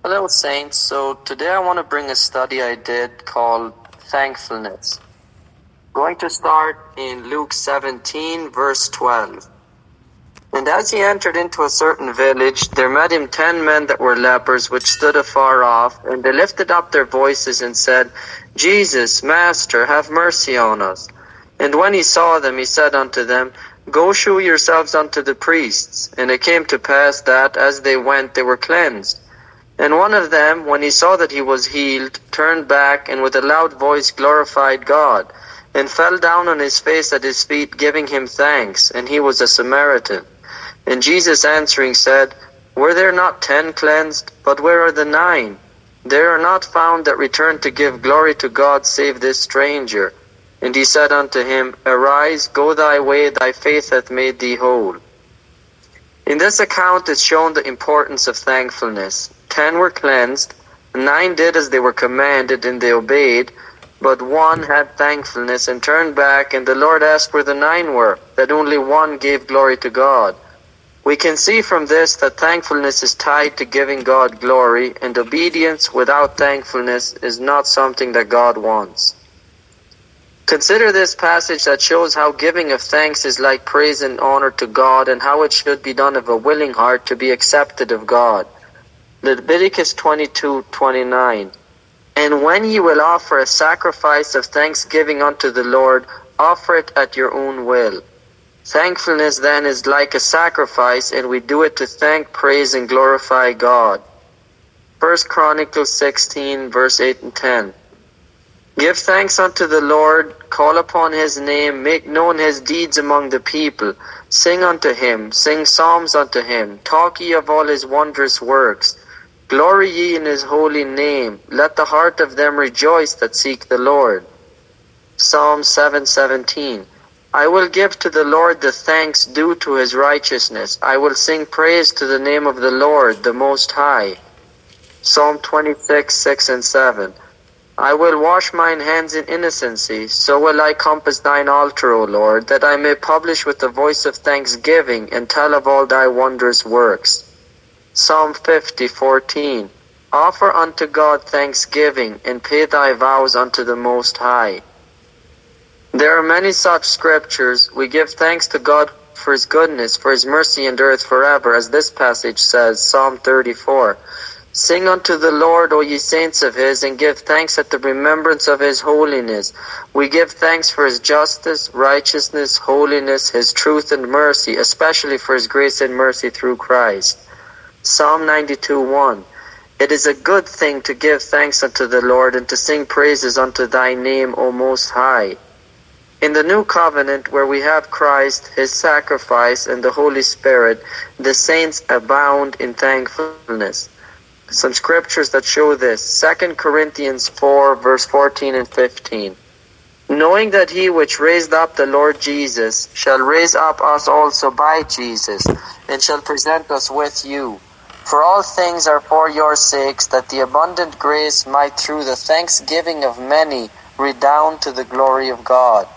Hello, Saints. So today I want to bring a study I did called Thankfulness. Going to start in Luke 17, verse 12. And as he entered into a certain village, there met him 10 men that were lepers, which stood afar off, and they lifted up their voices and said, Jesus, Master, have mercy on us. And when he saw them, he said unto them, Go shew yourselves unto the priests. And it came to pass that, as they went, they were cleansed. And one of them, when he saw that he was healed, turned back, and with a loud voice glorified God, and fell down on his face at his feet, giving him thanks. And he was a Samaritan. And Jesus answering said, Were there not 10 cleansed? But where are the 9? There are not found that return to give glory to God, save this stranger. And he said unto him, Arise, go thy way, thy faith hath made thee whole. In this account is shown the importance of thankfulness. 10 were cleansed, 9 did as they were commanded, and they obeyed, but 1 had thankfulness and turned back, and the Lord asked where the 9 were, that only 1 gave glory to God. We can see from this that thankfulness is tied to giving God glory, and obedience without thankfulness is not something that God wants. Consider this passage that shows how giving of thanks is like praise and honor to God, and how it should be done of a willing heart to be accepted of God. Leviticus 22:29. And when ye will offer a sacrifice of thanksgiving unto the Lord, offer it at your own will. Thankfulness then is like a sacrifice, and we do it to thank, praise, and glorify God. 1 Chronicles 16, verse 8 and 10. Give thanks unto the Lord, call upon his name, make known his deeds among the people. Sing unto him, sing psalms unto him, talk ye of all his wondrous works. Glory ye in his holy name, let the heart of them rejoice that seek the Lord. Psalm 7:17. I will give to the Lord the thanks due to his righteousness. I will sing praise to the name of the Lord, the Most High. Psalm 26:6 and 7. I will wash mine hands in innocency, so will I compass thine altar, O Lord, that I may publish with the voice of thanksgiving and tell of all thy wondrous works. Psalm 50:14. Offer unto God thanksgiving, and pay thy vows unto the Most High. There are many such scriptures. We give thanks to God for his goodness, for his mercy endureth forever, as this passage says, Psalm 34. Sing unto the Lord, O ye saints of his, and give thanks at the remembrance of his holiness. We give thanks for his justice, righteousness, holiness, his truth and mercy, especially for his grace and mercy through Christ. Psalm 92:1. It is a good thing to give thanks unto the Lord, and to sing praises unto thy name, O Most High. In the new covenant, where we have Christ, his sacrifice, and the Holy Spirit, the saints abound in thankfulness. Some scriptures that show this. 2 Corinthians 4, verse 14 and 15. Knowing that he which raised up the Lord Jesus shall raise up us also by Jesus, and shall present us with you. For all things are for your sakes, that the abundant grace might through the thanksgiving of many redound to the glory of God.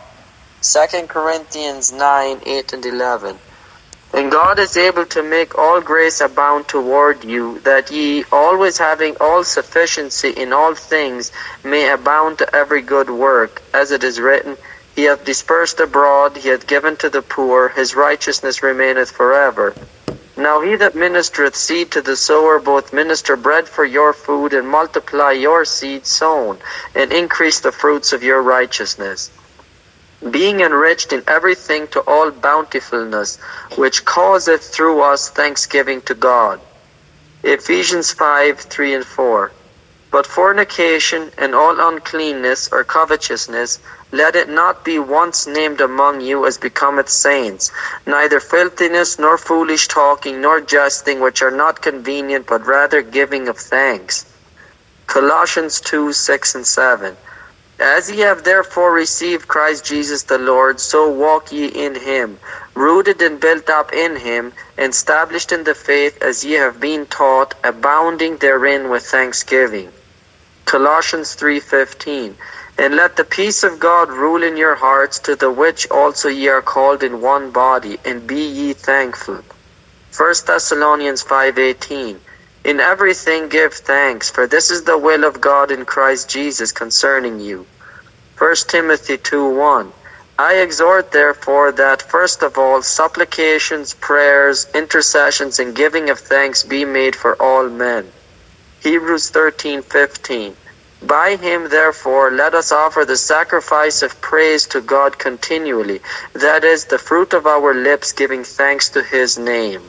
2 Corinthians 9, 8 and 11. And God is able to make all grace abound toward you, that ye, always having all sufficiency in all things, may abound to every good work. As it is written, He hath dispersed abroad, he hath given to the poor, his righteousness remaineth forever. Now he that ministereth seed to the sower both minister bread for your food, and multiply your seed sown, and increase the fruits of your righteousness, being enriched in everything to all bountifulness, which causeth through us thanksgiving to God. Ephesians 5, 3 and 4. But fornication and all uncleanness or covetousness, let it not be once named among you as becometh saints, neither filthiness, nor foolish talking, nor jesting, which are not convenient, but rather giving of thanks. Colossians 2, 6 and 7. As ye have therefore received Christ Jesus the Lord, so walk ye in him, rooted and built up in him, and established in the faith as ye have been taught, abounding therein with thanksgiving. Colossians 3:15. And let the peace of God rule in your hearts, to the which also ye are called in one body, and be ye thankful. 1 Thessalonians 5:18. In everything give thanks, for this is the will of God in Christ Jesus concerning you. 1 Timothy 2:1. I exhort therefore that first of all supplications, prayers, intercessions, and giving of thanks be made for all men. Hebrews 13:15. By him therefore let us offer the sacrifice of praise to God continually, that is, the fruit of our lips giving thanks to his name.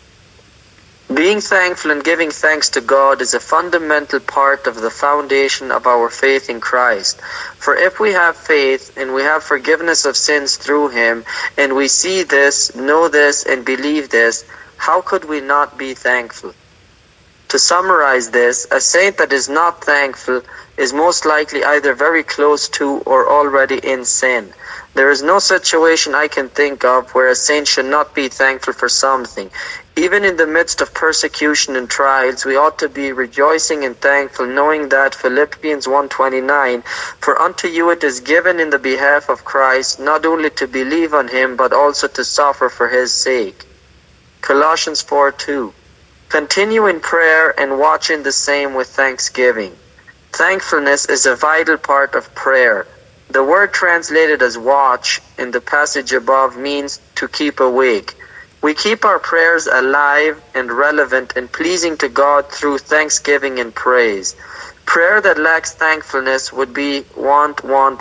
Being thankful and giving thanks to God is a fundamental part of the foundation of our faith in Christ. For if we have faith and we have forgiveness of sins through him, and we see this, know this, and believe this, how could we not be thankful? To summarize this, a saint that is not thankful is most likely either very close to or already in sin. There is no situation I can think of where a saint should not be thankful for something. Even in the midst of persecution and trials, we ought to be rejoicing and thankful, knowing that Philippians 1:29, for unto you it is given in the behalf of Christ, not only to believe on him, but also to suffer for his sake. Colossians 4:2. Continue in prayer and watch in the same with thanksgiving. Thankfulness is a vital part of prayer. The word translated as watch in the passage above means to keep awake. We keep our prayers alive and relevant and pleasing to God through thanksgiving and praise. Prayer that lacks thankfulness would be want,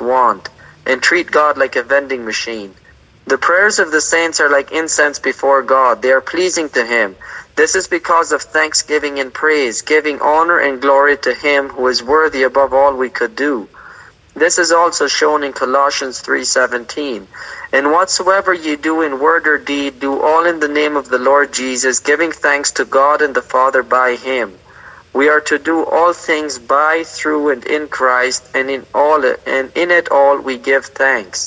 and treat God like a vending machine. The prayers of the saints are like incense before God. They are pleasing to him. This is because of thanksgiving and praise, giving honor and glory to him who is worthy above all we could do. This is also shown in Colossians 3:17. And whatsoever ye do in word or deed, do all in the name of the Lord Jesus, giving thanks to God and the Father by him. We are to do all things by, through, and in Christ, and in it all we give thanks.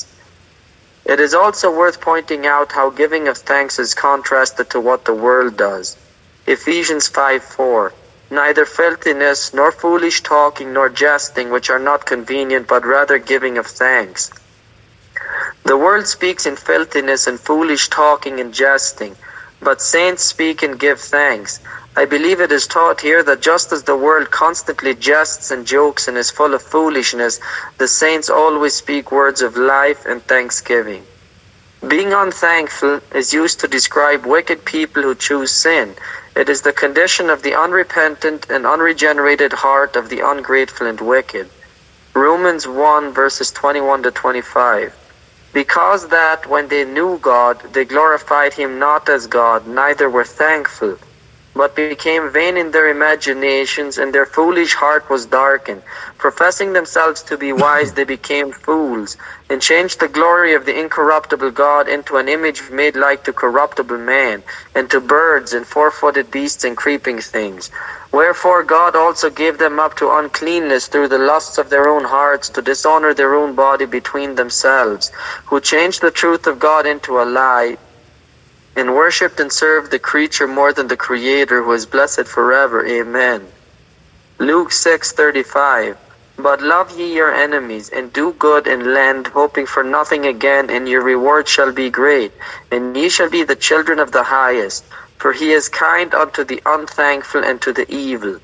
It is also worth pointing out how giving of thanks is contrasted to what the world does. Ephesians 5:4. Neither filthiness, nor foolish talking, nor jesting, which are not convenient, but rather giving of thanks. The world speaks in filthiness and foolish talking and jesting, but saints speak and give thanks. I believe it is taught here that just as the world constantly jests and jokes and is full of foolishness, the saints always speak words of life and thanksgiving. Being unthankful is used to describe wicked people who choose sin. It is the condition of the unrepentant and unregenerated heart of the ungrateful and wicked. Romans 1 verses 21 to 25. Because that when they knew God, they glorified him not as God, neither were thankful, but became vain in their imaginations, and their foolish heart was darkened. Professing themselves to be wise, they became fools, and changed the glory of the incorruptible God into an image made like to corruptible man, and to birds, and four-footed beasts, and creeping things. Wherefore God also gave them up to uncleanness through the lusts of their own hearts, to dishonor their own body between themselves, who changed the truth of God into a lie, and worshipped and served the creature more than the Creator, who is blessed forever. Amen. Luke 6:35. But love ye your enemies, and do good and lend, hoping for nothing again, and your reward shall be great, and ye shall be the children of the highest, for he is kind unto the unthankful and to the evil.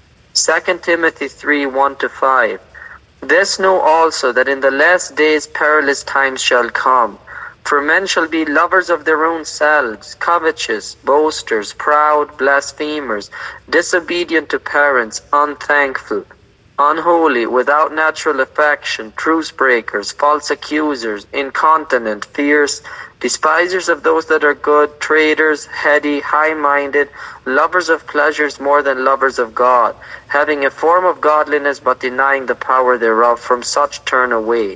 2 Timothy 3:1-5. This know also, that in the last days perilous times shall come. For men shall be lovers of their own selves, covetous, boasters, proud, blasphemers, disobedient to parents, unthankful, unholy, without natural affection, truce breakers, false accusers, incontinent, fierce, despisers of those that are good, traitors, heady, high-minded, lovers of pleasures more than lovers of God, having a form of godliness but denying the power thereof. From such turn away.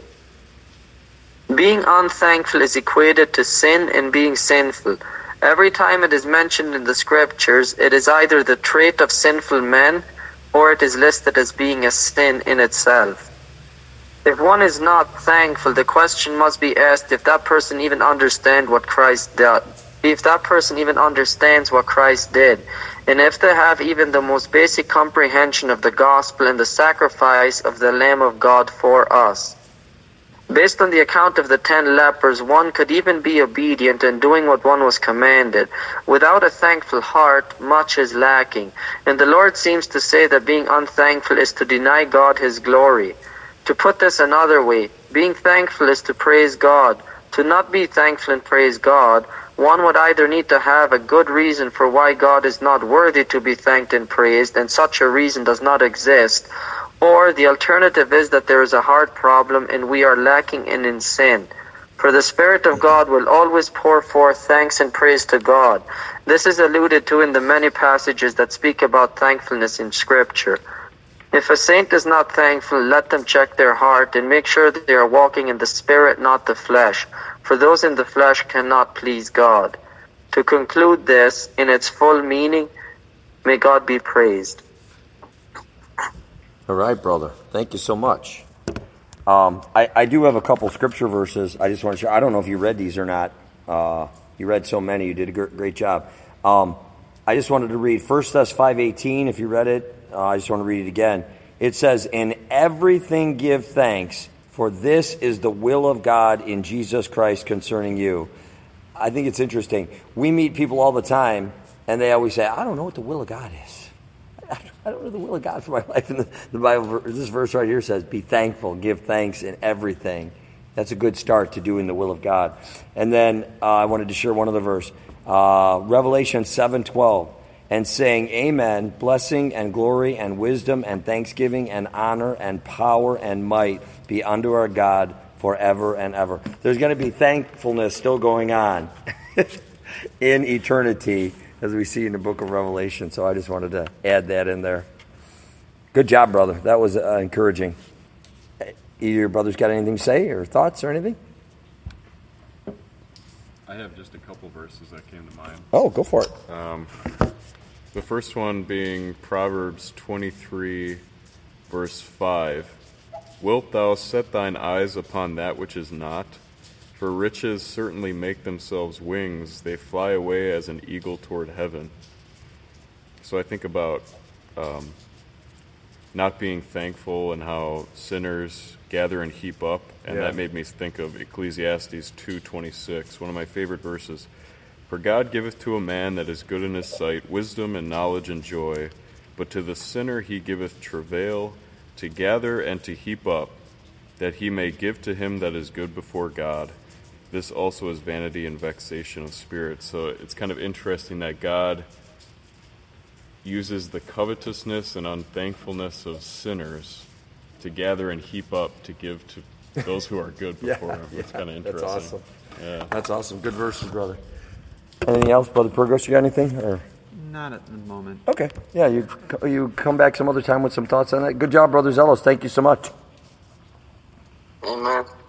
Being unthankful is equated to sin and being sinful. Every time it is mentioned in the scriptures, it is either the trait of sinful men, or it is listed as being a sin in itself. If one is not thankful, the question must be asked if that person even understands what Christ did. If that person even understands what Christ did, and if they have even the most basic comprehension of the gospel and the sacrifice of the Lamb of God for us. Based on the account of the 10 lepers, one could even be obedient in doing what one was commanded. Without a thankful heart, much is lacking. And the Lord seems to say that being unthankful is to deny God His glory. To put this another way, being thankful is to praise God. To not be thankful and praise God, one would either need to have a good reason for why God is not worthy to be thanked and praised, and such a reason does not exist, or the alternative is that there is a heart problem and we are lacking in sin. For the Spirit of God will always pour forth thanks and praise to God. This is alluded to in the many passages that speak about thankfulness in Scripture. If a saint is not thankful, let them check their heart and make sure that they are walking in the Spirit, not the flesh. For those in the flesh cannot please God. To conclude this in its full meaning, may God be praised. All right, brother. Thank you so much. I do have a couple scripture verses. I just want to share. I don't know if you read these or not. You read so many. You did a great job. I just wanted to read 1 Thess 5:18. If you read it, I just want to read it again. It says, "In everything give thanks, for this is the will of God in Jesus Christ concerning you." I think it's interesting. We meet people all the time, and they always say, "I don't know what the will of God is. I don't know the will of God for my life." And the Bible, this verse right here says, "Be thankful, give thanks in everything." That's a good start to doing the will of God. And then I wanted to share one other verse, Revelation 7:12, "And saying, Amen, blessing and glory and wisdom and thanksgiving and honor and power and might be unto our God forever and ever." There's going to be thankfulness still going on in eternity, as we see in the book of Revelation. So I just wanted to add that in there. Good job, brother. That was encouraging. Either your brothers got anything to say or thoughts or anything? I have just a couple verses that came to mind. Oh, go for it. The first one being Proverbs 23, verse 5. "Wilt thou set thine eyes upon that which is not? For riches certainly make themselves wings. They fly away as an eagle toward heaven." So I think about not being thankful and how sinners gather and heap up. And that made me think of Ecclesiastes 2:26, one of my favorite verses. "For God giveth to a man that is good in his sight wisdom and knowledge and joy, but to the sinner he giveth travail to gather and to heap up, that he may give to him that is good before God. This also is vanity and vexation of spirit." So it's kind of interesting that God uses the covetousness and unthankfulness of sinners to gather and heap up to give to those who are good before him. It's kind of interesting. That's awesome. Yeah. That's awesome. Good verses, brother. Anything else, Brother Progress? You got anything? Or? Not at the moment. Okay. Yeah, you come back some other time with some thoughts on that. Good job, Brother Zelos. Thank you so much. Amen.